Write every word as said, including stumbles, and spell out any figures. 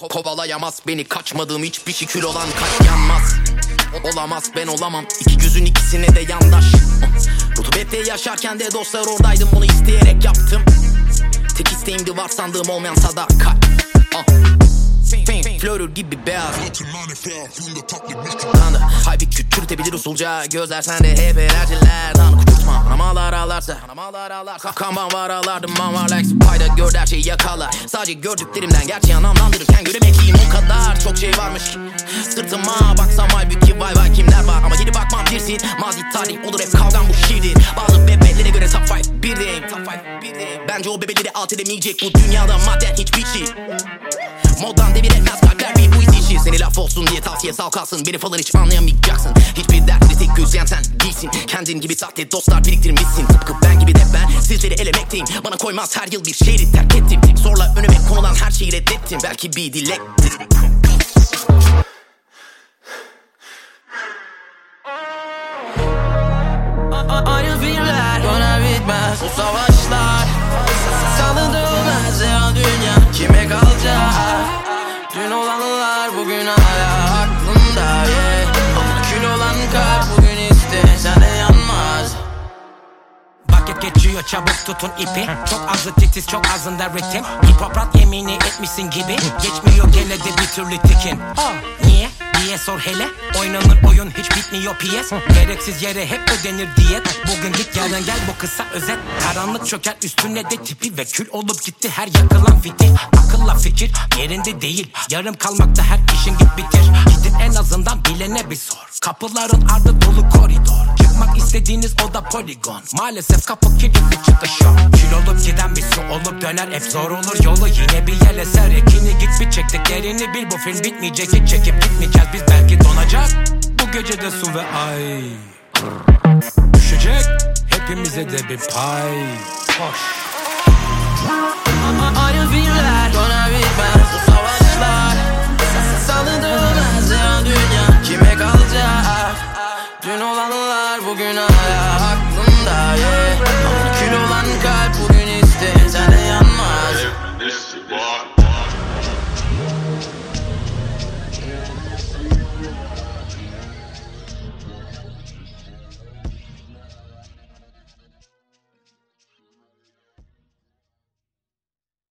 Kovalayamaz beni, kaçmadığım hiçbir şey, kül olan kaç yanmaz. Olamaz, ben olamam iki gözün ikisine de yandaş. Rutubette yaşarken de dostlar oradaydım, bunu isteyerek yaptım. Tek isteğimdi var sandığım olmayan sadakat. Flörür gibi beyaz Haybi küçültebilir usulca, gözler sende hep enerjiler. Tanrı kuşurtma, anamalar ağlarsa kanban var ağlardım, man var like Spy'da gör her şeyi yakala. Sadece gördüklerimden gerçeği anlamlandırırken göremekliyim, o kadar çok şey varmış sırtıma baksam halbuki vay vay kimler var. Ama geri bakmam birsin, mazi tarih olur hep kavgam bu şiirdir. Bazı bebeklere göre top five birdeyim. Bence o bebeleri alt edemeyecek bu dünyada madden hiçbir şey. Moddan devir etmez kalpler bir bu işi. Seni laf olsun diye tavsiye sal kalsın, beni falan hiç anlayamayacaksın. Hiçbir dertli tek gözleyen sen değilsin. Kendin gibi sahte dostlar biriktirmişsin, tıpkı ben gibi de ben sizleri elemekteyim. Bana koymaz her yıl bir şehri terk ettim. Zorla önüme konulan her şeyi reddettim. Belki bir dilekti. Aynı filmler döner bitmez bu savaşlar. Salındırılmaz ya dünya, kime kalacak? Dün olanlar bugün hala aklımda, yeah. Kül olan kalp bugün istesen de yanmaz. Vakit geçiyor çabuk tutun ipi. Çok azı titiz çok azında ritim. Hipokrat yemini etmişsin gibi. Geçmiyor gene de bir türlü tikin. Niye diye sor hele. Oynanır oyun hiç bitmiyor piyes. Gereksiz yere hep ödenir diyet. Bugün git yarın gel bu kısa özet. Karanlık çöker üstüne de tipi ve kül olup gitti her yakılan fitil. Akılla fikir yerinde değil. Yarım kalmakta her işin git bitir. Gidip en azından bilene bir sor. Kapıların ardı dolu koridor. Çıkmak istediğiniz oda poligon. Maalesef kapı kilitli çıkış yok. Kül olup giden bir su olup döner hep zor olur yolu. Yine bir yer eser ekini git bir çektiklerini bil. Bu film bitmeyecek hiç çekip gitmeyeceğiz biz, belki donacak bu gecede su ve ay. Düşecek hepimize de bir pay. Hoş. Aynı filmler döner bitmez.